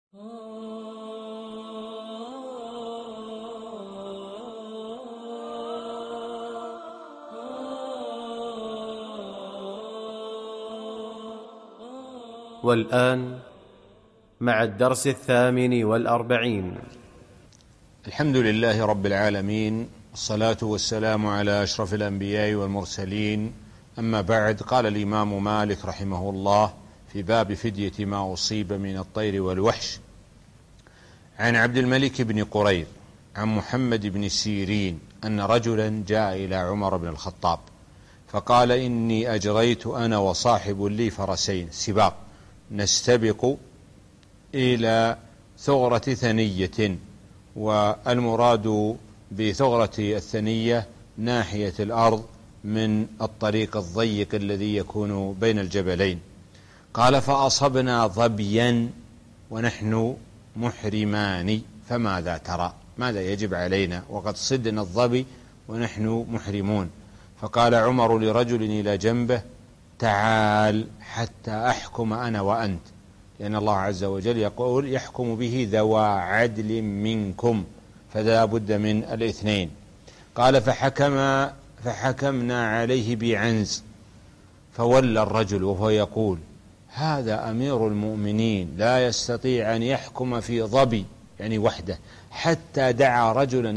والآن مع الدرس 48. الحمد لله رب العالمين، والصلاة والسلام على أشرف الأنبياء والمرسلين. أما بعد، قال الإمام مالك رحمه الله في باب فدية ما أصيب من الطير والوحش: عن عبد الملك بن قرير عن محمد بن سيرين أن رجلا جاء إلى عمر بن الخطاب فقال: إني أجريت أنا وصاحب لي فرسين سباق نستبق إلى ثغرة ثنية، والمراد بثغرة الثنية ناحية الأرض من الطريق الضيق الذي يكون بين الجبلين. قال: فأصبنا ظبيا ونحن محرمان، فماذا ترى؟ ماذا يجب علينا وقد صدنا الظبي ونحن محرمون؟ فقال عمر لرجل إلى جنبه: تعال حتى أحكم أنا وأنت، لأن الله عز وجل يقول: يحكم به ذوى عدل منكم، فلا بد من الاثنين. قال: فحكمنا عليه بعنز، فولى الرجل وهو يقول: هذا أمير المؤمنين لا يستطيع أن يحكم في ظبي، يعني وحده، حتى دعا رجلا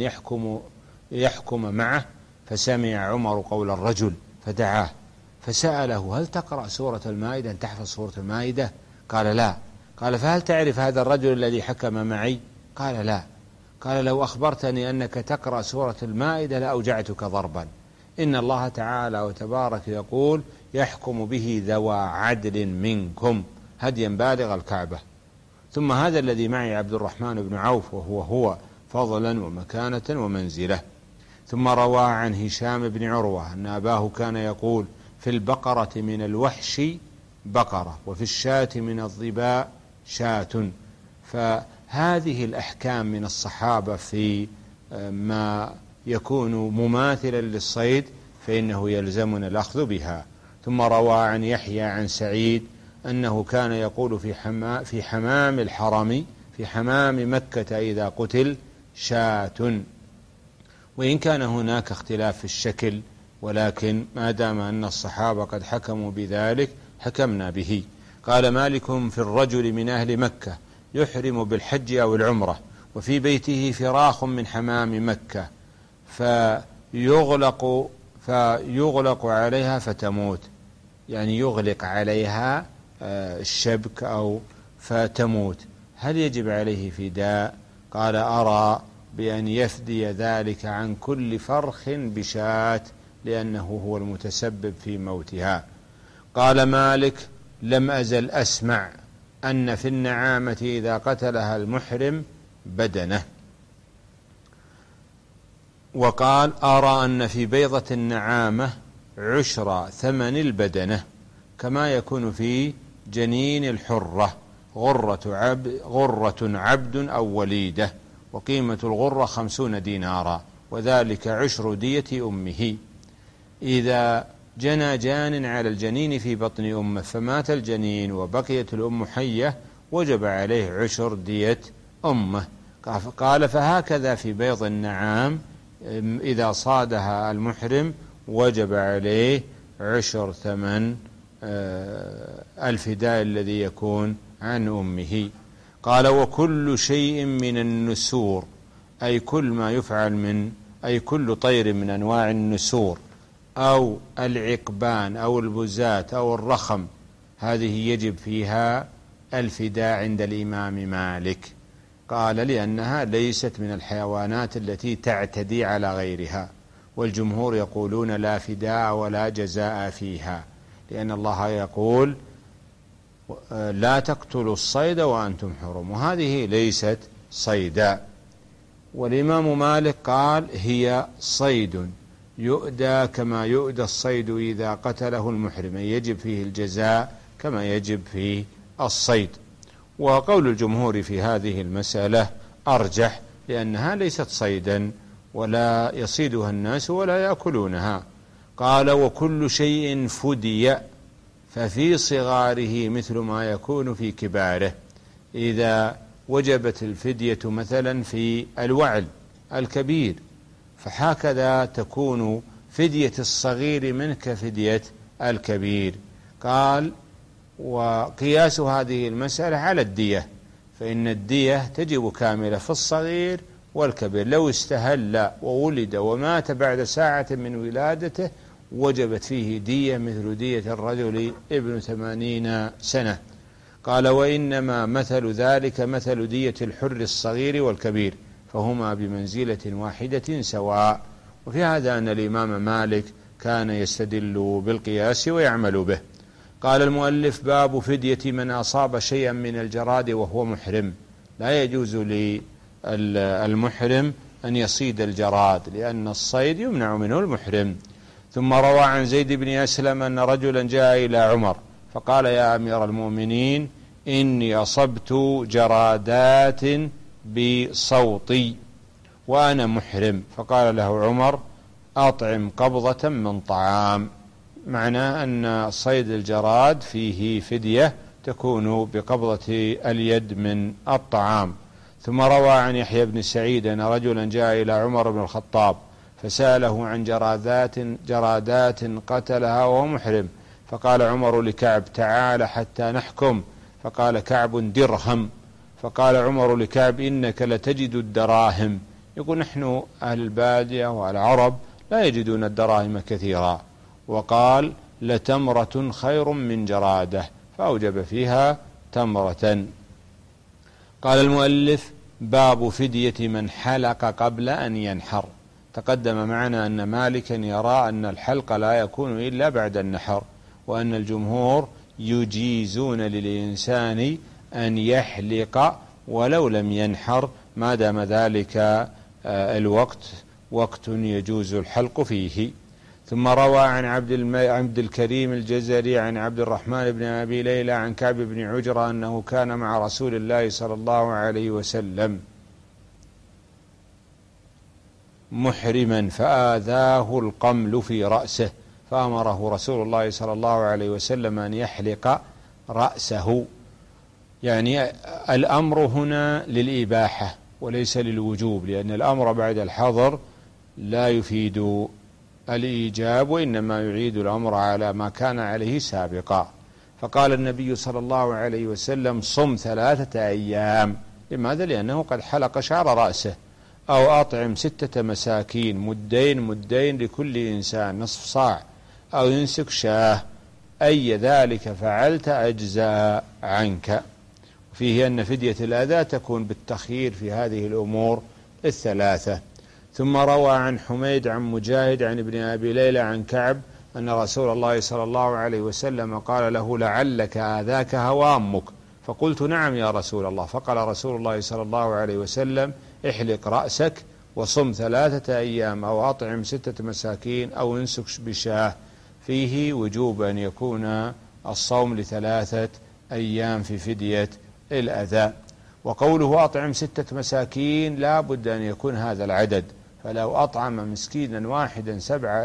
يحكم معه. فسمع عمر قول الرجل فدعاه فسأله: هل تقرأ سورة المائدة؟ أن تحفظ سورة المائدة؟ قال: لا. قال: فهل تعرف هذا الرجل الذي حكم معي؟ قال: لا. قال: لو أخبرتني أنك تقرأ سورة المائدة لأوجعتك ضربا. إن الله تعالى وتبارك يقول: يحكم به ذوى عدل منكم، هديا بالغ الكعبة. ثم هذا الذي معي عبد الرحمن بن عوف، وهو فضلا ومكانة ومنزلة. ثم روى عن هشام بن عروة أن أباه كان يقول: في البقرة من الوحش بقرة، وفي الشاة من الظباء شاة. فهذه الأحكام من الصحابة في ما يكون مماثلا للصيد فإنه يلزمنا الأخذ بها. ثم روى عن يحيى عن سعيد أنه كان يقول في حمام الحرم، في حمام مكة إذا قتل شاة. وإن كان هناك اختلاف في الشكل، ولكن ما دام أن الصحابة قد حكموا بذلك حكمنا به. قال مالك: في الرجل من أهل مكة يحرم بالحج أو العمرة وفي بيته فراخ من حمام مكة فيغلق عليها فتموت، يعني يغلق عليها الشبك أو فتموت، هل يجب عليه فداء؟ قال: أرى بأن يفدي ذلك عن كل فرخ بشاة، لأنه هو المتسبب في موتها. قال مالك: لم أزل أسمع أن في النعامة إذا قتلها المحرم بدنه. وقال: أرى أن في بيضة النعامة عشر ثمن البدنة، كما يكون في جنين الحرة غرة عبد أو وليدة، وقيمة الغرة 50 دينارا، وذلك عشر دية أمه. إذا جنى جان على الجنين في بطن أمه فمات الجنين وبقيت الأم حية وجب عليه عشر دية أمه. قال: فهكذا في بيض النعام إذا صادها المحرم وجب عليه عشر ثمن الفداء الذي يكون عن أمه. قال: وكل شيء من النسور، أي كل ما يفعل أي كل طير من أنواع النسور أو العقبان أو البزات أو الرخم، هذه يجب فيها الفداء عند الإمام مالك. قال: لأنها ليست من الحيوانات التي تعتدي على غيرها، والجمهور يقولون لا فداء ولا جزاء فيها، لأن الله يقول: لا تقتلوا الصيد وأنتم حرم، وهذه ليست صيدا. والإمام مالك قال: هي صيد يؤدى كما يؤدى الصيد إذا قتله المحرم، يجب فيه الجزاء كما يجب في الصيد. وقول الجمهور في هذه المسألة أرجح، لأنها ليست صيدا ولا يصيدها الناس ولا يأكلونها. قال: وكل شيء فدي، ففي صغاره مثل ما يكون في كباره. إذا وجبت الفدية مثلا في الوعل الكبير، فهكذا تكون فدية الصغير منه كفدية الكبير. قال: وقياس هذه المسألة على الدية، فإن الدية تجب كاملة في الصغير والكبير. لو استهل وولد ومات بعد ساعة من ولادته وجبت فيه دية مثل دية الرجل ابن 80 سنة. قال: وإنما مثل ذلك مثل دية الحر الصغير والكبير، فهما بمنزلة واحدة سواء. وفي هذا أن الإمام مالك كان يستدل بالقياس ويعمل به. قال المؤلف: باب فدية من أصاب شيئا من الجراد وهو محرم. لا يجوز للمحرم أن يصيد الجراد، لأن الصيد يمنع منه المحرم. ثم روى عن زيد بن أسلم أن رجلا جاء إلى عمر فقال: يا أمير المؤمنين، إني أصبت جرادات بصوتي وأنا محرم. فقال له عمر: أطعم قبضة من طعام. معناه أن صيد الجراد فيه فدية تكون بقبضة اليد من الطعام. ثم روى عن يحيى بن سعيد أن رجلا جاء إلى عمر بن الخطاب فسأله عن جرادات قتلها وهو محرم، فقال عمر لكعب: تعال حتى نحكم. فقال كعب: درهم. فقال عمر لكعب: إنك لتجد الدراهم. يقول: نحن أهل البادية والعرب لا يجدون الدراهم كثيرا. وقال: لتمرة خير من جرادة، فأوجب فيها تمرة. قال المؤلف: باب فدية من حلق قبل أن ينحر. تقدم معنا أن مالكا يرى أن الحلق لا يكون إلا بعد النحر، وأن الجمهور يجيزون للإنسان أن يحلق ولو لم ينحر ما دام ذلك الوقت وقت يجوز الحلق فيه. ثم روى عن عبد الكريم الجزري عن عبد الرحمن بن أبي ليلى عن كعب بن عجرة أنه كان مع رسول الله صلى الله عليه وسلم محرما فآذاه القمل في رأسه، فأمره رسول الله صلى الله عليه وسلم أن يحلق رأسه. يعني الأمر هنا للإباحة وليس للوجوب، لأن الأمر بعد الحظر لا يفيد الإيجاب، وإنما يعيد الأمر على ما كان عليه سابقا. فقال النبي صلى الله عليه وسلم: صم 3 أيام. لماذا؟ لأنه قد حلق شعر رأسه. أو أطعم 6 مساكين، مدين لكل إنسان، نصف صاع. أو ينسك شاه، أي ذلك فعلت أجزاء عنك. فيه أن فدية الأذى تكون بالتخيير في هذه الأمور 3. ثم روى عن حميد عن مجاهد عن ابن أبي ليلى عن كعب أن رسول الله صلى الله عليه وسلم قال له: لعلك آذاك هوامك. فقلت: نعم يا رسول الله. فقال رسول الله صلى الله عليه وسلم: احلق رأسك وصم 3 أيام، أو أطعم 6 مساكين، أو انسك بشاه. فيه وجوب أن يكون الصوم ل3 أيام في فدية الأذى. وقوله أطعم 6 مساكين لا بد أن يكون هذا العدد، فلو أطعم مسكينا واحدا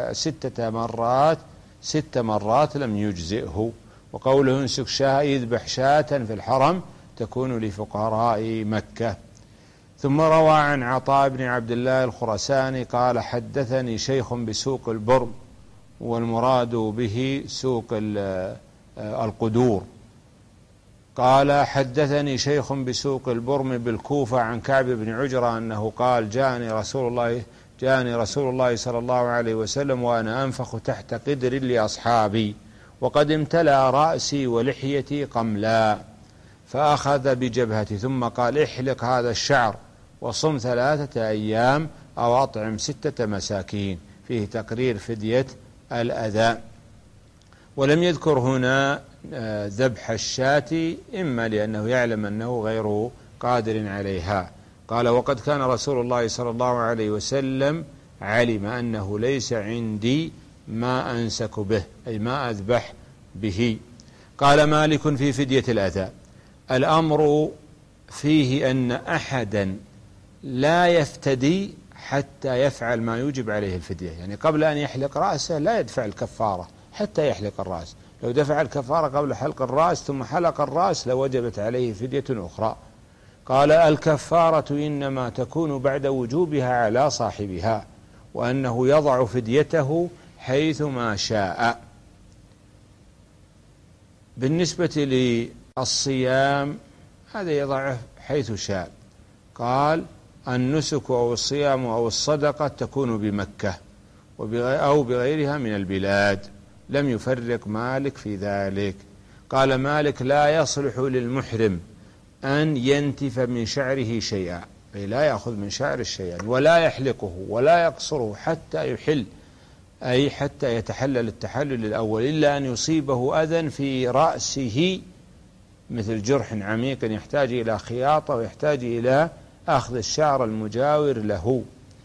6 مرات لم يجزئه. وقوله انسك شاة، يذبح شاة في الحرم تكون لفقراء مكة. ثم روى عن عطاء بن عبد الله الخرساني قال: حدثني شيخ بسوق البرم، والمراد به سوق القدور. قال: حدثني شيخ بسوق البرم بالكوفة عن كعب بن عجرة أنه قال: جاءني رسول الله صلى الله عليه وسلم وأنا أنفخ تحت قدر لأصحابي، وقد امتلأ رأسي ولحيتي قملا، فأخذ بجبهتي ثم قال: احلق هذا الشعر وصم 3 أيام، أو أطعم 6 مساكين. فيه تقرير فدية الأذى. ولم يذكر هنا ذبح الشاة، إما لأنه يعلم أنه غير قادر عليها. قال: وقد كان رسول الله صلى الله عليه وسلم علم أنه ليس عندي ما أنسك به، أي ما أذبح به. قال مالك في فدية الأذى: الأمر فيه أن أحدا لا يفتدي حتى يفعل ما يوجب عليه الفدية. يعني قبل أن يحلق رأسه لا يدفع الكفارة حتى يحلق الرأس. لو دفع الكفارة قبل حلق الرأس ثم حلق الرأس لوجبت عليه فدية أخرى. قال الكفارة إنما تكون بعد وجوبها على صاحبها، وأنه يضع فديته حيثما شاء. بالنسبة للصيام هذا يضعه حيث شاء. قال النسك أو الصيام أو الصدقة تكون بمكة أو بغيرها من البلاد، لم يفرق مالك في ذلك. قال مالك لا يصلح للمحرم أن ينتف من شعره شيئا، أي لا يأخذ من شعر شيئا، ولا يحلقه ولا يقصره حتى يحل، أي حتى يتحلل التحلل الأول، إلا أن يصيبه أذى في رأسه مثل جرح عميق يحتاج إلى خياطة ويحتاج إلى أخذ الشعر المجاور له.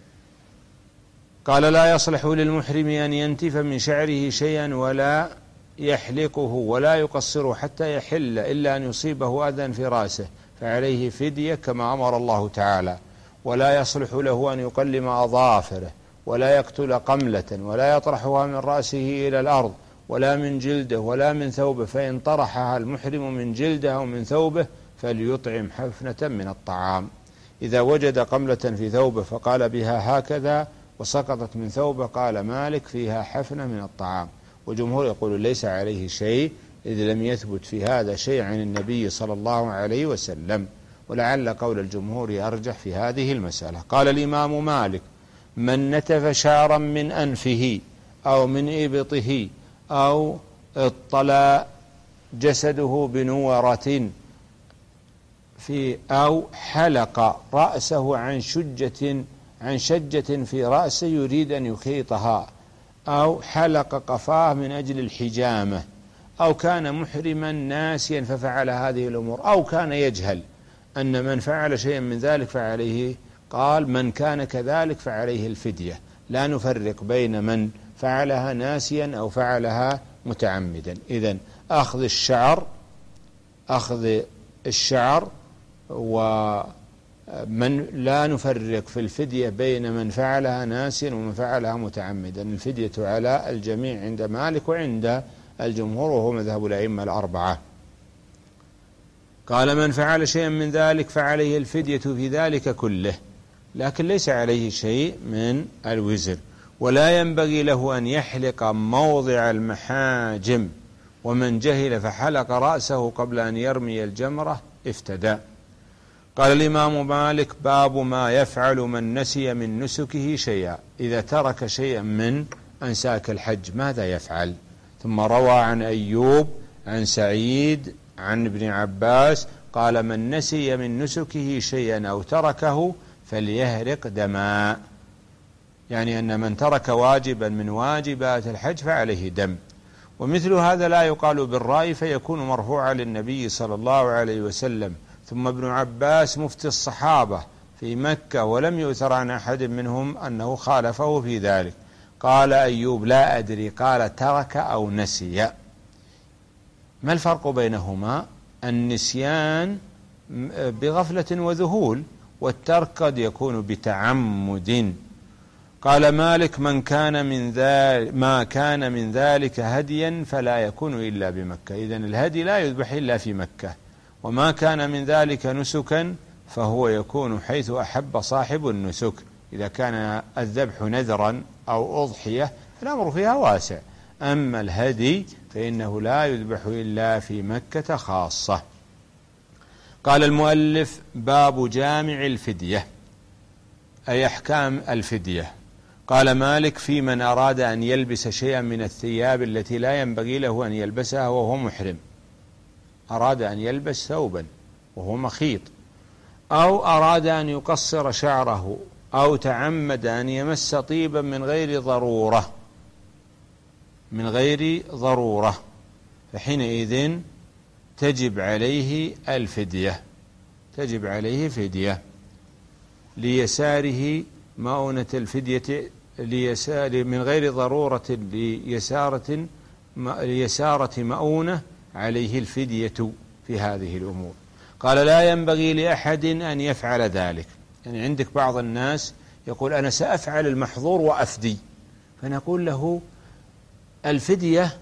قال لا يصلح للمحرم أن ينتف من شعره شيئا ولا يحلقه ولا يقصره حتى يحل، إلا أن يصيبه أذى في رأسه فعليه فدية كما أمر الله تعالى. ولا يصلح له أن يقلم أظافره ولا يقتل قملة ولا يطرحها من رأسه إلى الأرض ولا من جلده ولا من ثوبه، فإن طرحها المحرم من جلده أو من ثوبه فليطعم حفنة من الطعام. إذا وجد قملة في ثوبه فقال بها هكذا وسقطت من ثوبه قال مالك فيها حفنة من الطعام. وجمهور يقول ليس عليه شيء، إذ لم يثبت في هذا شيء عن النبي صلى الله عليه وسلم، ولعل قول الجمهور أرجح في هذه المسألة. قال الإمام مالك من نتف شعرا من أنفه أو من إبطه أو اطلى جسده بنورة أو حلق رأسه عن شجة في رأسه يريد أن يخيطها، أو حلق قفاه من أجل الحجامة، أو كان محرما ناسيا ففعل هذه الأمور، أو كان يجهل أن من فعل شيئا من ذلك فعليه، قال من كان كذلك فعليه الفدية، لا نفرق بين من فعلها ناسيا أو فعلها متعمدا. إذن أخذ الشعر ومن لا نفرق في الفدية بين من فعلها ناسيا ومن فعلها متعمدا، الفدية على الجميع عند مالك وعند الجمهور وهو مذهب الأئمة الأربعة. قال من فعل شيئا من ذلك فعليه الفدية في ذلك كله، لكن ليس عليه شيء من الوزر. ولا ينبغي له أن يحلق موضع المحاجم، ومن جهل فحلق رأسه قبل أن يرمي الجمرة افتدى. قال الإمام مالك باب ما يفعل من نسي من نسكه شيئا، إذا ترك شيئا من أنساك الحج ماذا يفعل؟ ثم روى عن أيوب عن سعيد عن ابن عباس قال من نسي من نسكه شيئا أو تركه فليهرق دما، يعني أن من ترك واجبا من واجبات الحج فعليه دم. ومثل هذا لا يقال بالرأي فيكون مرفوعا للنبي صلى الله عليه وسلم. ثم ابن عباس مفتي الصحابة في مكة ولم يؤثر عن أحد منهم أنه خالفه في ذلك. قال أيوب لا أدري، قال ترك أو نسي. ما الفرق بينهما؟ النسيان بغفلة وذهول، والترك قد يكون بتعمد. قال مالك ما كان من ذلك هديا فلا يكون إلا بمكة، إذن الهدي لا يذبح إلا في مكة. وما كان من ذلك نسكا فهو يكون حيث أحب صاحب النسك، إذا كان الذبح نذرا أو أضحية فالأمر فيها واسع. أما الهدي فإنه لا يذبح إلا في مكة خاصة. قال المؤلف باب جامع الفدية، أي أحكام الفدية. قال مالك في من أراد أن يلبس شيئا من الثياب التي لا ينبغي له أن يلبسها وهو محرم، أراد أن يلبس ثوبا وهو مخيط، أو أراد أن يقصر شعره، أو تعمد أن يمس طيبا من غير ضرورة فحينئذ تجب عليه الفدية، تجب عليه فدية ليساره مؤونة الفدية من غير ضرورة ليسارة مؤونة عليه الفدية في هذه الأمور. قال لا ينبغي لأحد أن يفعل ذلك، يعني عندك بعض الناس يقول أنا سأفعل المحظور وأفدي، فنقول له الفدية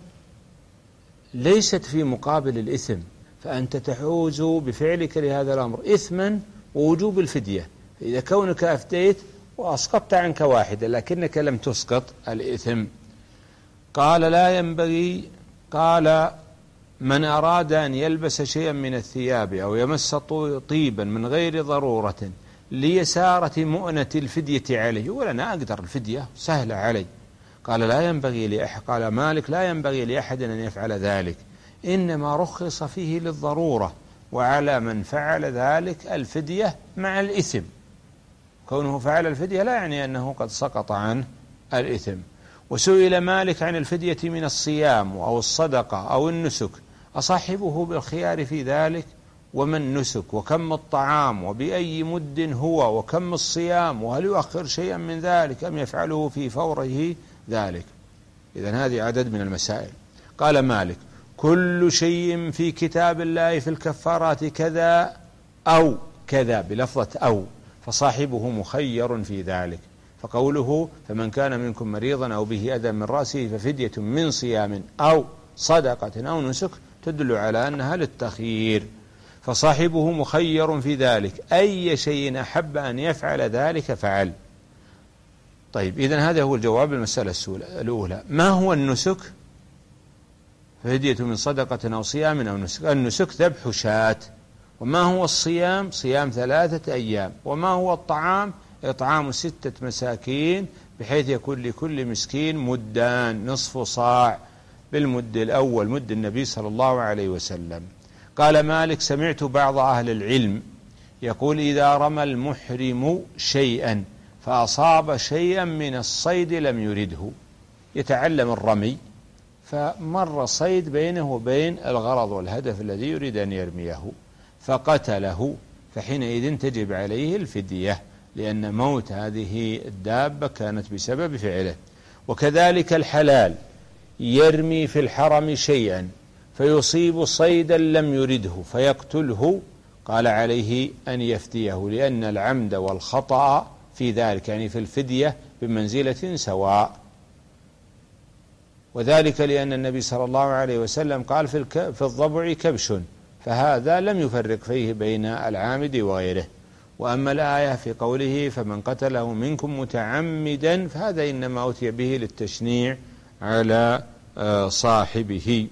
ليست في مقابل الإثم، فأنت تحوز بفعلك لهذا الأمر إثما ووجوب الفدية. إذا كونك أفديت وأسقطت عنك واحدة لكنك لم تسقط الإثم. قال لا ينبغي، قال من أراد أن يلبس شيئا من الثياب أو يمس طيبا من غير ضرورة ليسارة مؤنة الفدية عليه، يقول أنا أقدر الفدية سهلة علي، قال لا ينبغي لأحد، قال مالك لا ينبغي لأحد أن يفعل ذلك، إنما رخص فيه للضرورة، وعلى من فعل ذلك الفدية مع الإثم. كونه فعل الفدية لا يعني أنه قد سقط عنه الإثم. وسئل مالك عن الفدية من الصيام أو الصدقة أو النسك، أصاحبه بالخيار في ذلك؟ وما النسك وكم الطعام وبأي مد هو وكم الصيام، وهل يؤخر شيئا من ذلك أم يفعله في فوره ذلك؟ إذن هذه عدد من المسائل. قال مالك كل شيء في كتاب الله في الكفارات كذا أو كذا بلفظة أو، فصاحبه مخير في ذلك. فقوله فمن كان منكم مريضا أو به أذى من رأسه ففدية من صيام أو صدقة أو نسك تدل على أنها للتخيير، فصاحبه مخير في ذلك، أي شيء أحب أن يفعل ذلك فعل. طيب إذن هذا هو الجواب المسألة الأولى. ما هو النسك؟ ففدية من صدقة أو صيام أو نسك. النسك ذبح شاة. وما هو الصيام؟ صيام 3 أيام. وما هو الطعام؟ إطعام 6 مساكين بحيث يكون لكل مسكين مدان، نصف صاع بالمد الأول مد النبي صلى الله عليه وسلم. قال مالك سمعت بعض أهل العلم يقول إذا رمى المحرم شيئا فأصاب شيئا من الصيد لم يرده، يتعلم الرمي فمر صيد بينه وبين الغرض والهدف الذي يريد أن يرميه فقتله، فحينئذ تجب عليه الفدية، لأن موت هذه الدابة كانت بسبب فعله. وكذلك الحلال يرمي في الحرم شيئا فيصيب صيدا لم يرده فيقتله، قال عليه أن يفديه، لأن العمد والخطأ في ذلك يعني في الفدية بمنزلة سواء. وذلك لأن النبي صلى الله عليه وسلم قال في الضبع كبش، فهذا لم يفرق فيه بين العامد وغيره. وأما الآية في قوله فمن قتله منكم متعمدا فهذا إنما أتي به للتشنيع على صاحبه.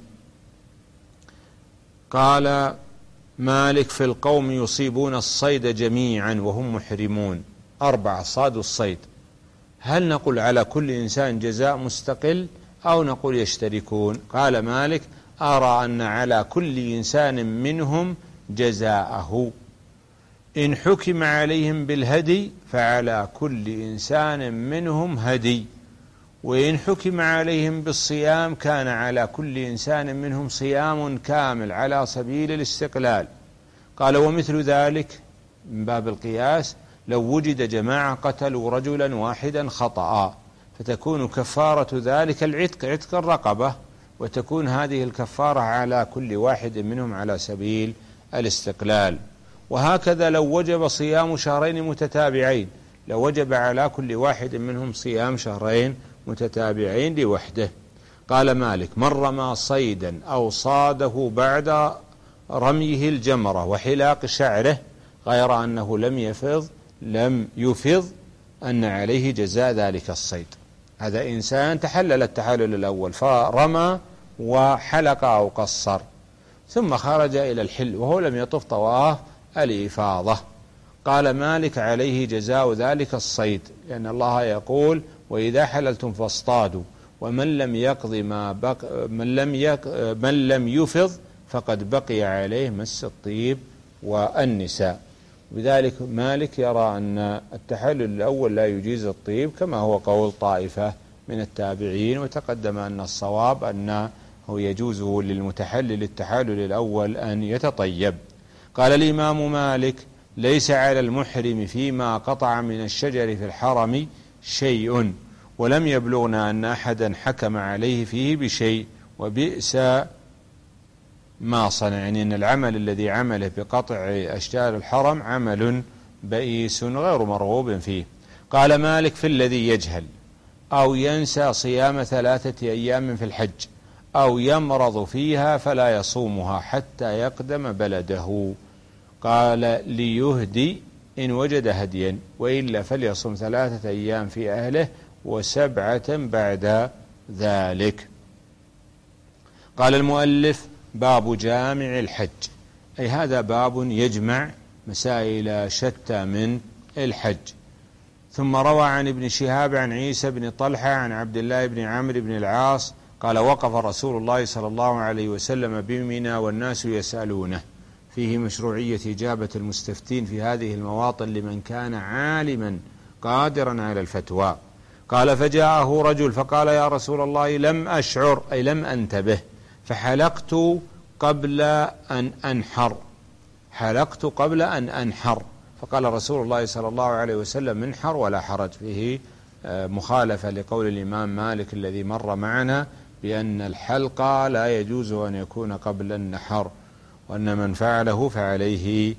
قال مالك في القوم يصيبون الصيد جميعا وهم محرمون 4 صادوا الصيد، هل نقول على كل إنسان جزاء مستقل أو نقول يشتركون؟ قال مالك أرى أن على كل إنسان منهم جزاءه، إن حكم عليهم بالهدي فعلى كل إنسان منهم هدي، وإن حكم عليهم بالصيام كان على كل إنسان منهم صيام كامل على سبيل الاستقلال. قال ومثل ذلك من باب القياس لو وجد جماعة قتلوا رجلا واحدا خطأ فتكون كفارة ذلك العتق، عتق الرقبة، وتكون هذه الكفارة على كل واحد منهم على سبيل الاستقلال. وهكذا لو وجب صيام شهرين متتابعين لوجب على كل واحد منهم صيام شهرين متتابعين لوحده. قال مالك من رمى صيدا أو صاده بعد رميه الجمرة وحلاق شعره غير أنه لم يفض أن عليه جزاء ذلك الصيد. هذا إنسان تحلل التحلل الأول فرمى وحلق أو قصر ثم خرج إلى الحل وهو لم يطف طواف الإفاضة، قال مالك عليه جزاء ذلك الصيد، لأن الله يقول وإذا حللتم فاصطادوا، ومن لم يقض من لم يفض فقد بقي عليه مس الطيب والنساء. بذلك مالك يرى أن التحلل الأول لا يجيز الطيب كما هو قول طائفة من التابعين، وتقدم أن الصواب أنه يجوز للمتحلل التحلل الأول أن يتطيب. قال الإمام مالك ليس على المحرم فيما قطع من الشجر في الحرم شيء، ولم يبلغنا أن أحدا حكم عليه فيه بشيء، وبئس ما صنع، يعني أن العمل الذي عمله بقطع أشجار الحرم عمل بئيس غير مرغوب فيه. قال مالك في الذي يجهل أو ينسى صيام 3 أيام في الحج أو يمرض فيها فلا يصومها حتى يقدم بلده. قال ليهدي إن وجد هديا، وإلا فليصم 3 أيام في أهله و7 بعد ذلك. قال المؤلف: باب جامع الحج، أي هذا باب يجمع مسائل شتى من الحج. ثم روى عن ابن شهاب عن عيسى بن طلحة عن عبد الله بن عمرو بن العاص قال: وقف رسول الله صلى الله عليه وسلم بمنى والناس يسألونه، فيه مشروعية إجابة المستفتين في هذه المواطن لمن كان عالما قادرا على الفتوى. قال: فجاءه رجل فقال: يا رسول الله لم أشعر، أي لم أنتبه، فحلقت قبل أن أنحر، حلقت قبل أن أنحر. فقال رسول الله صلى الله عليه وسلم: منحر ولا حرج. فيه مخالفة لقول الإمام مالك الذي مر معنا بأن الحلق لا يجوز أن يكون قبل النحر، وأن من فعله فعليه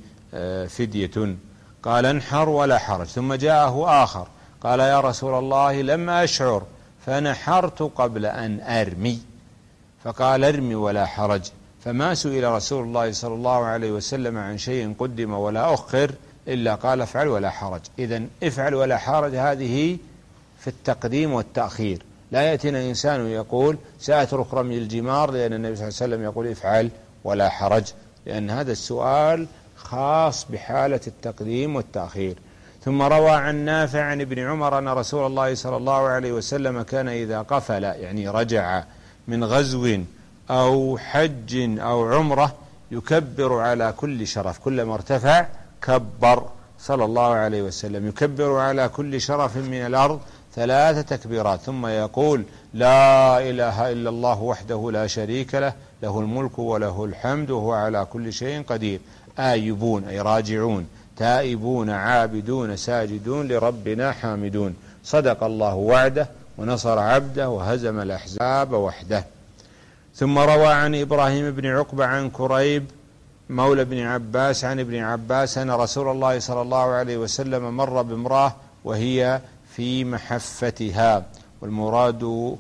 فدية. قال: انحر ولا حرج. ثم جاءه آخر قال: يا رسول الله لم أشعر فنحرت قبل أن أرمي، فقال: ارمي ولا حرج. فما سئل رسول الله صلى الله عليه وسلم عن شيء قدم ولا أخر إلا قال: افعل ولا حرج. إذن افعل ولا حرج هذه في التقديم والتأخير. لا يأتينا إنسان يقول سأترك رمي الجمار لأن النبي صلى الله عليه وسلم يقول افعل ولا حرج، لأن هذا السؤال خاص بحالة التقديم والتأخير. ثم روى عن نافع عن ابن عمر أن رسول الله صلى الله عليه وسلم كان إذا قفل، يعني رجع من غزو أو حج أو عمرة، يكبر على كل شرف، كلما ارتفع كبر صلى الله عليه وسلم، يكبر على كل شرف من الأرض 3 تكبيرات، ثم يقول: لا إله إلا الله وحده لا شريك له، له الملك وله الحمد وهو على كل شيء قدير. آيبون أي راجعون، تائبون عابدون ساجدون لربنا حامدون، صدق الله وعده ونصر عبده وهزم الأحزاب وحده. ثم روى عن إبراهيم بن عقبة عن كريب مولى بن عباس عن ابن عباس أن رسول الله صلى الله عليه وسلم مر بامرأة وهي في محفتها، والمراد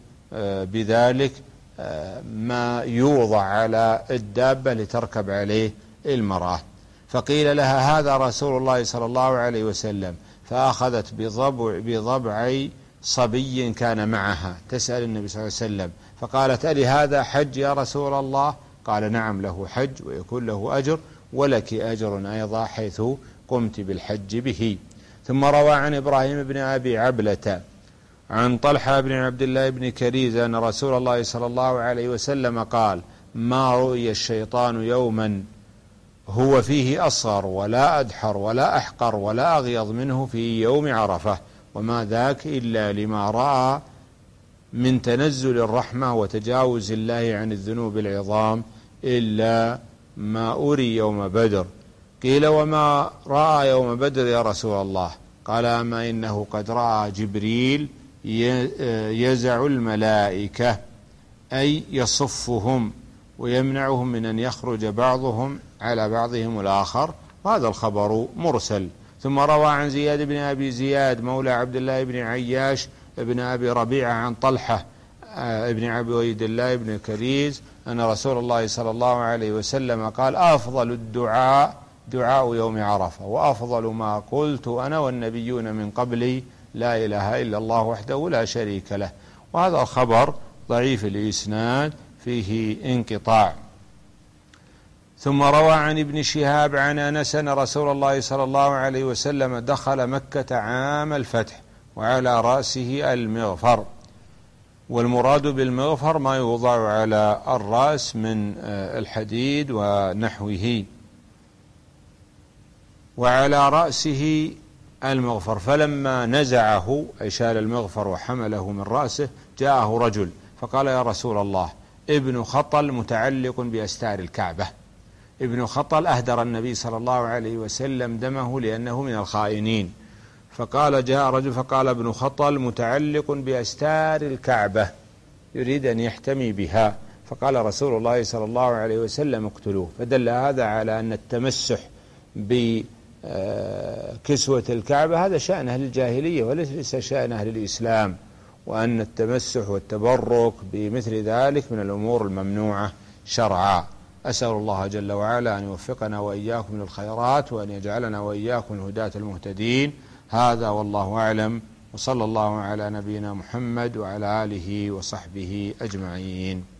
بذلك ما يوضع على الدابة لتركب عليه المرأة، فقيل لها: هذا رسول الله صلى الله عليه وسلم، فأخذت بضبع صبي كان معها تسأل النبي صلى الله عليه وسلم، فقالت: ألي هذا حج يا رسول الله؟ قال: نعم له حج ويكون له أجر، ولك أجر أيضا حيث قمت بالحج به. ثم روى عن إبراهيم بن أبي عبلة عن طلحة بن عبد الله بن كريز أن رسول الله صلى الله عليه وسلم قال: ما رؤي الشيطان يوما هو فيه أصغر ولا أدحر ولا أحقر ولا أغيض منه في يوم عرفة، وما ذاك إلا لما رأى من تنزل الرحمة وتجاوز الله عن الذنوب العظام إلا ما أري يوم بدر. قيل: وما رأى يوم بدر يا رسول الله؟ قال: أما إنه قد رأى جبريل يزع الملائكة، أي يصفهم ويمنعهم من أن يخرج بعضهم على بعضهم الآخر، وهذا الخبر مرسل. ثم روى عن زياد بن أبي زياد مولى عبد الله بن عياش ابن أبي ربيعة عن طلحة ابن عبيد الله بن كريز أن رسول الله صلى الله عليه وسلم قال: أفضل الدعاء دعاء يوم عرفة، وأفضل ما قلت أنا والنبيون من قبلي لا إله إلا الله وحده لا شريك له. وهذا الخبر ضعيف الإسناد، فيه انقطاع. ثم روى عن ابن شهاب عن أنس أن رسول الله صلى الله عليه وسلم دخل مكة عام الفتح وعلى رأسه المغفر، والمراد بالمغفر ما يوضع على الرأس من الحديد ونحوه، وعلى رأسه المغفر. فلما نزعه أي شال المغفر وحمله من رأسه جاءه رجل فقال: يا رسول الله، ابن خطل متعلق بأستار الكعبة. ابن خطل أهدر النبي صلى الله عليه وسلم دمه لأنه من الخائنين، فقال: جاء رجل فقال: ابن خطل متعلق بأستار الكعبة يريد أن يحتمي بها، فقال رسول الله صلى الله عليه وسلم: اقتلوه. فدل هذا على أن التمسح بكسوة الكعبة هذا شأن أهل الجاهلية وليس شأن أهل الإسلام، وأن التمسح والتبرك بمثل ذلك من الأمور الممنوعة شرعا. أسأل الله جل وعلا أن يوفقنا وإياكم للخيرات، وأن يجعلنا وإياكم الهداة المهتدين. هذا والله أعلم، وصلى الله على نبينا محمد وعلى آله وصحبه أجمعين.